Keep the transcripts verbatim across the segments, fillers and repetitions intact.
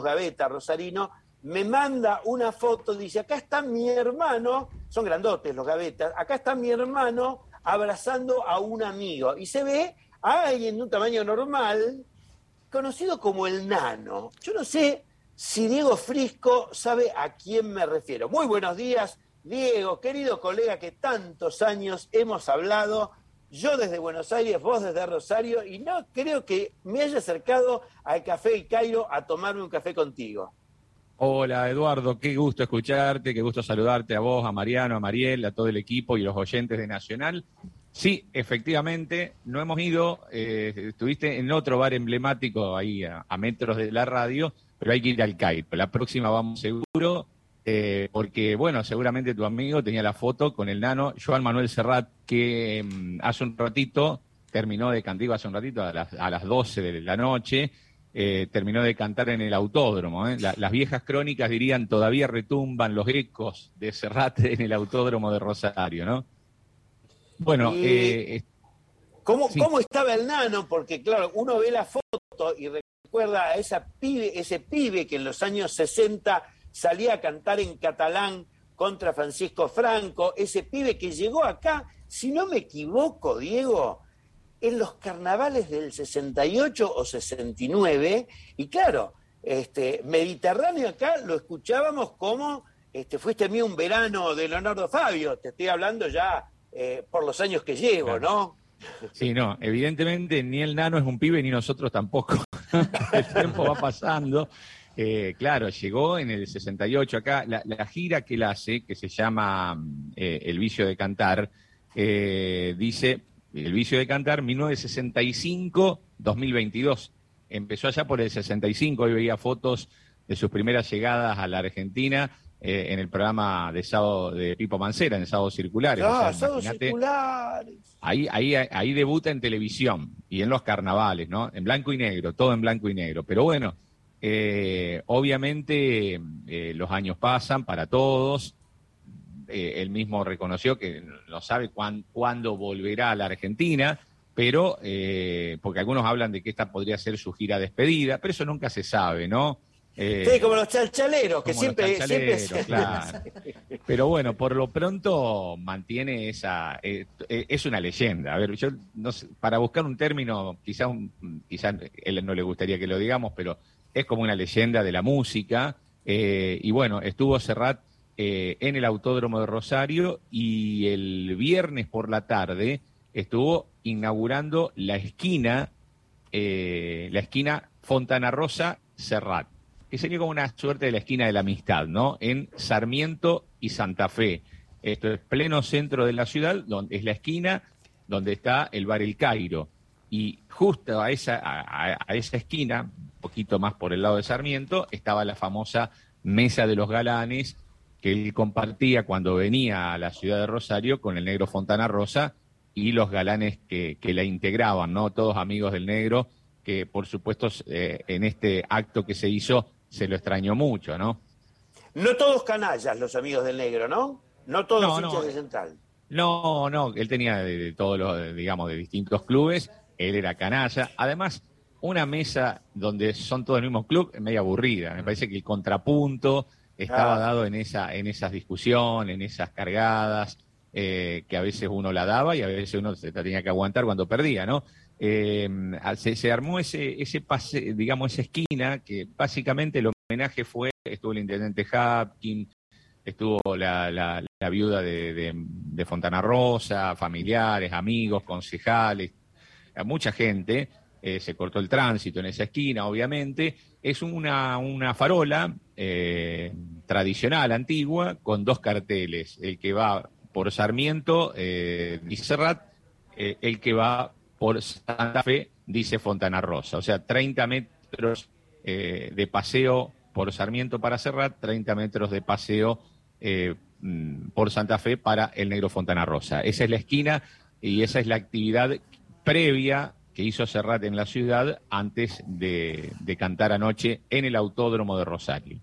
Gavetta, rosarino, me manda una foto, dice, acá está mi hermano, son grandotes los Gavettas, acá está mi hermano abrazando a un amigo, y se ve a alguien de un tamaño normal, conocido como el Nano. Yo no sé si Diego Frisco sabe a quién me refiero. Muy buenos días, Diego, querido colega que tantos años hemos hablado, yo desde Buenos Aires, vos desde Rosario, y no creo que me haya acercado al Café El Cairo a tomarme un café contigo. Hola Eduardo, qué gusto escucharte, qué gusto saludarte a vos, a Mariano, a Mariel, a todo el equipo y los oyentes de Nacional. Sí, efectivamente, no hemos ido, eh, estuviste en otro bar emblemático ahí a, a metros de la radio, pero hay que ir al Cairo. La próxima vamos seguro, eh, porque bueno, seguramente tu amigo tenía la foto con el Nano, Joan Manuel Serrat, que eh, hace un ratito, terminó de cantar, hace un ratito, a las, a las doce de la noche, Eh, terminó de cantar en el autódromo. ¿eh? La, las viejas crónicas dirían, todavía retumban los ecos de Serrat en el autódromo de Rosario, ¿no? Bueno, y eh, ¿cómo, sí. ¿cómo estaba el Nano? Porque claro, uno ve la foto y recuerda a esa pibe, ese pibe que en los años sesenta salía a cantar en catalán contra Francisco Franco, ese pibe que llegó acá, si no me equivoco, Diego, en los carnavales del sesenta y ocho o sesenta y nueve, y claro, este, Mediterráneo acá lo escuchábamos como este, Fuiste mío un verano de Leonardo Fabio, te estoy hablando ya eh, por los años que llevo, Claro. ¿no? Sí, no, evidentemente ni el Nano es un pibe ni nosotros tampoco. El tiempo va pasando. Eh, claro, llegó en el sesenta y ocho acá, la, la gira que él hace, que se llama eh, El vicio de cantar, eh, dice... El vicio de cantar, mil novecientos sesenta y cinco a dos mil veintidós. Empezó allá por el sesenta y cinco, hoy veía fotos de sus primeras llegadas a la Argentina eh, en el programa de sábado de Pipo Mancera, en Sábados Circulares. Ah, o sea, Sábados Circulares. Ahí, ahí, ahí debuta en televisión y en los carnavales, ¿no? En blanco y negro, todo en blanco y negro. Pero bueno, eh, obviamente eh, los años pasan para todos. Eh, él mismo reconoció que no sabe cuán, cuándo volverá a la Argentina, pero eh, porque algunos hablan de que esta podría ser su gira despedida, pero eso nunca se sabe, ¿no? Eh, Sí, como los chalchaleros, que como siempre... los chalchaleros, siempre... claro. Pero bueno, por lo pronto mantiene esa... Eh, eh, es una leyenda. A ver, yo no sé, para buscar un término, quizás quizá él no le gustaría que lo digamos, pero es como una leyenda de la música. Eh, y bueno, estuvo Serrat Eh, en el Autódromo de Rosario y el viernes por la tarde estuvo inaugurando la esquina, eh, la esquina Fontana Rosa Serrat, que sería como una suerte de la esquina de la amistad, ¿no? En Sarmiento y Santa Fe. Esto es pleno centro de la ciudad, donde es la esquina donde está el bar El Cairo. Y justo a esa, a, a esa esquina, un poquito más por el lado de Sarmiento, estaba la famosa Mesa de los Galanes, que él compartía cuando venía a la ciudad de Rosario con el negro Fontana Rosa y los galanes que, que la integraban, ¿no? Todos amigos del negro, que por supuesto eh, en este acto que se hizo se lo extrañó mucho, ¿no? No todos canallas los amigos del negro, ¿no? No todos No, hinchas no, de Central. No, no, él tenía de, de todos los, digamos, de distintos clubes, él era canalla. Además, una mesa donde son todos del mismo club es medio aburrida. Me parece que el contrapunto estaba Ah. dado en esa, en esas discusiones, en esas cargadas, eh, que a veces uno la daba y a veces uno se la tenía que aguantar cuando perdía, ¿no? Eh, se, se armó ese, ese pase, digamos, esa esquina que básicamente el homenaje fue, estuvo el intendente Hapkin, estuvo la, la, la viuda de, de, de Fontana Rosa, familiares, amigos, concejales, mucha gente. Eh, se cortó el tránsito en esa esquina, obviamente. Es una, una farola eh, tradicional, antigua, con dos carteles. El que va por Sarmiento, eh, dice Serrat, eh, el que va por Santa Fe, dice Fontana Rosa. O sea, treinta metros eh, de paseo por Sarmiento para Serrat, treinta metros de paseo eh, por Santa Fe para el negro Fontana Rosa. Esa es la esquina y esa es la actividad previa que hizo Serrat en la ciudad antes de, de cantar anoche en el Autódromo de Rosario.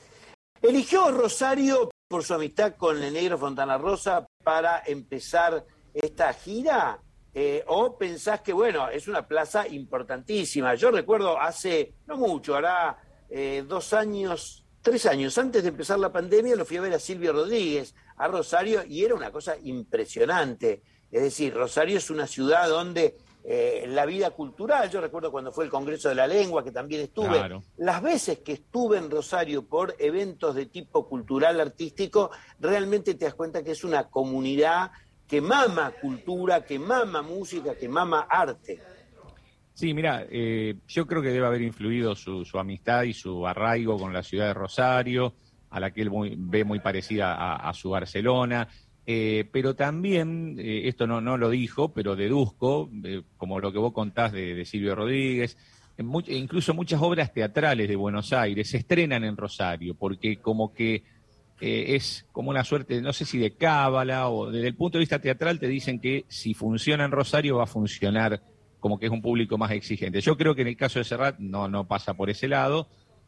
¿Eligió Rosario por su amistad con el negro Fontana Rosa para empezar esta gira? Eh, ¿O pensás que, bueno, es una plaza importantísima? Yo recuerdo hace, no mucho, hará eh, dos años, tres años antes de empezar la pandemia, lo fui a ver a Silvio Rodríguez, a Rosario, y era una cosa impresionante. Es decir, Rosario es una ciudad donde eh, la vida cultural, yo recuerdo cuando fue el Congreso de la Lengua, que también estuve, Claro. las veces que estuve en Rosario por eventos de tipo cultural, artístico, realmente te das cuenta que es una comunidad que mama cultura, que mama música, que mama arte. Sí, mira, eh, yo creo que debe haber influido su, su amistad y su arraigo con la ciudad de Rosario, a la que él muy, ve muy parecida a, a su Barcelona, eh, pero también, eh, esto no, no lo dijo, pero deduzco, eh, como lo que vos contás de, de Silvio Rodríguez, en mu- incluso muchas obras teatrales de Buenos Aires se estrenan en Rosario, porque como que eh, es como una suerte, no sé si de cábala, o desde el punto de vista teatral te dicen que si funciona en Rosario va a funcionar como que es un público más exigente. Yo creo que en el caso de Serrat no, no pasa por ese lado,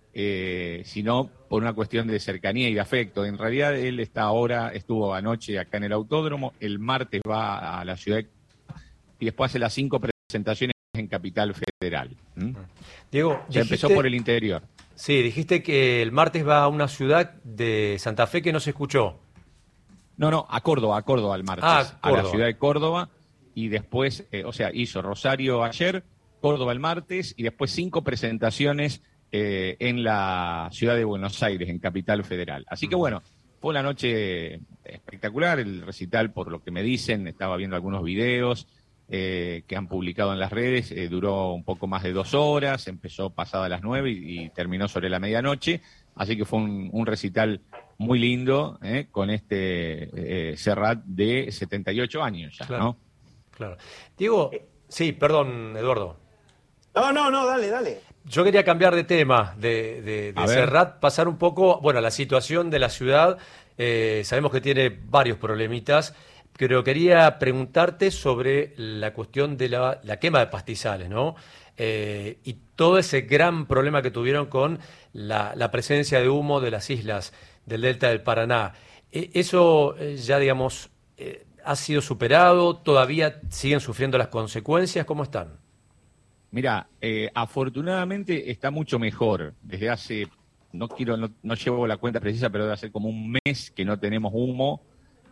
eh, sino por una cuestión de cercanía y de afecto. En realidad él está ahora, estuvo anoche acá en el Autódromo, el martes va a la ciudad y después hace las cinco presentaciones en Capital Federal. ¿Mm? Diego, Ya empezó por el interior. Sí, dijiste que el martes va a una ciudad de Santa Fe que no se escuchó. No, no, a Córdoba, a Córdoba el martes, Ah, a la Córdoba. ciudad de Córdoba, y después, eh, o sea, hizo Rosario ayer, Córdoba el martes, y después cinco presentaciones eh, en la ciudad de Buenos Aires, en Capital Federal. Así que bueno, fue una noche espectacular, el recital, por lo que me dicen, estaba viendo algunos videos eh, que han publicado en las redes, eh, duró un poco más de dos horas, empezó pasada las nueve y, y terminó sobre la medianoche, así que fue un, un recital muy lindo, eh, con este eh, Serrat de setenta y ocho años ya, Claro. ¿no? Claro. Diego, sí, perdón, Eduardo. No, no, no, dale, dale. Yo quería cambiar de tema, de, de, de A ver. Serrat, pasar un poco, bueno, la situación de la ciudad. Eh, sabemos que tiene varios problemitas, pero quería preguntarte sobre la cuestión de la, la quema de pastizales, ¿no? Eh, y todo ese gran problema que tuvieron con la, la presencia de humo de las islas del delta del Paraná. Eh, eso eh, ya, digamos, eh, ha sido superado, todavía siguen sufriendo las consecuencias, ¿cómo están? Mira, eh, afortunadamente está mucho mejor. Desde hace, no quiero, no, no llevo la cuenta precisa, pero debe hace como un mes que no tenemos humo,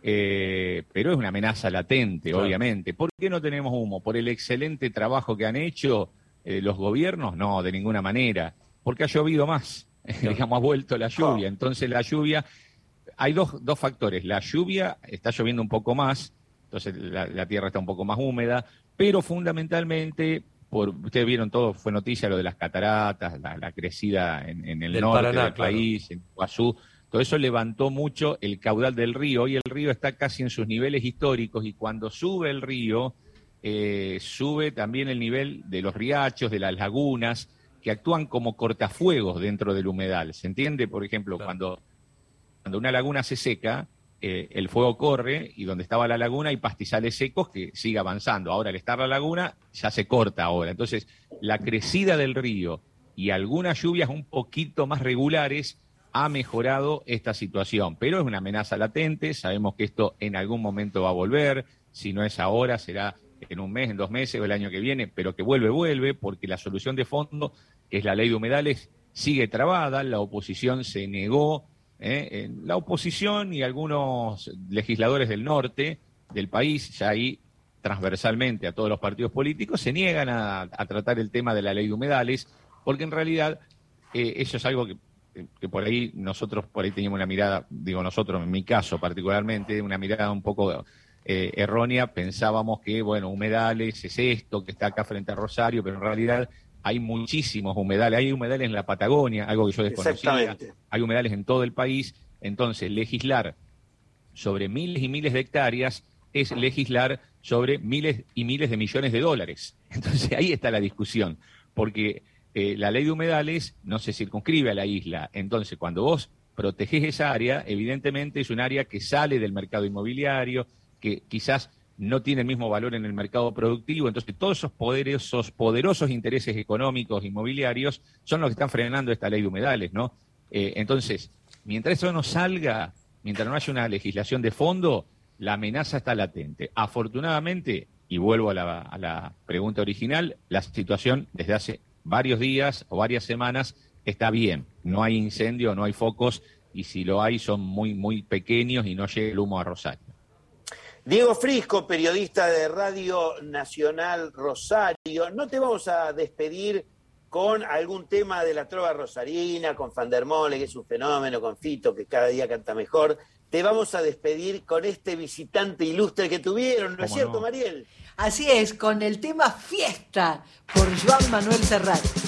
eh, pero es una amenaza latente, Claro. obviamente. ¿Por qué no tenemos humo? ¿Por el excelente trabajo que han hecho eh, los gobiernos? No, de ninguna manera. Porque ha llovido más, Claro. digamos, ha vuelto la lluvia. Oh. Entonces la lluvia, hay dos, dos factores. La lluvia, está lloviendo un poco más, entonces la, la tierra está un poco más húmeda, pero fundamentalmente, por, ustedes vieron todo, fue noticia lo de las cataratas, la, la crecida en, en el Del norte Paraná, del claro. país, en Iguazú, todo eso levantó mucho el caudal del río. Hoy el río está casi en sus niveles históricos y cuando sube el río, eh, sube también el nivel de los riachos, de las lagunas, que actúan como cortafuegos dentro del humedal. ¿Se entiende? Por ejemplo, Claro. cuando, cuando una laguna se seca, eh, el fuego corre y donde estaba la laguna hay pastizales secos que sigue avanzando. Ahora, al estar la laguna, ya se corta ahora. Entonces, la crecida del río y algunas lluvias un poquito más regulares ha mejorado esta situación, pero es una amenaza latente. Sabemos que esto en algún momento va a volver, si no es ahora, será en un mes, en dos meses o el año que viene, pero que vuelve, vuelve, porque la solución de fondo, que es la ley de humedales, sigue trabada. La oposición se negó, ¿eh? En la oposición y algunos legisladores del norte del país, ya ahí transversalmente a todos los partidos políticos, se niegan a, a tratar el tema de la ley de humedales, porque en realidad eh, eso es algo que que por ahí nosotros por ahí teníamos una mirada, digo nosotros, en mi caso particularmente, una mirada un poco eh, errónea. Pensábamos que, bueno, humedales es esto, que está acá frente a Rosario, pero en realidad hay muchísimos humedales. Hay humedales en la Patagonia, algo que yo desconocía. Exactamente. Hay humedales en todo el país. Entonces, legislar sobre miles y miles de hectáreas es legislar sobre miles y miles de millones de dólares. Entonces, ahí está la discusión, porque Eh, la ley de humedales no se circunscribe a la isla. Entonces, cuando vos protegés esa área, evidentemente es un área que sale del mercado inmobiliario, que quizás no tiene el mismo valor en el mercado productivo. Entonces, todos esos poderosos, poderosos intereses económicos inmobiliarios son los que están frenando esta ley de humedales, ¿no? Eh, entonces, mientras eso no salga, mientras no haya una legislación de fondo, la amenaza está latente. Afortunadamente, y vuelvo a la, a la pregunta original, la situación desde hace varios días o varias semanas está bien. No hay incendio, no hay focos, y si lo hay son muy, muy pequeños y no llega el humo a Rosario. Diego Frisco, periodista de Radio Nacional Rosario, no te vamos a despedir con algún tema de la trova rosarina, con Fandermole, que es un fenómeno, con Fito, que cada día canta mejor. Te vamos a despedir con este visitante ilustre que tuvieron, ¿no es cierto, no? Mariel? Así es, con el tema Fiesta por Joan Manuel Serrat.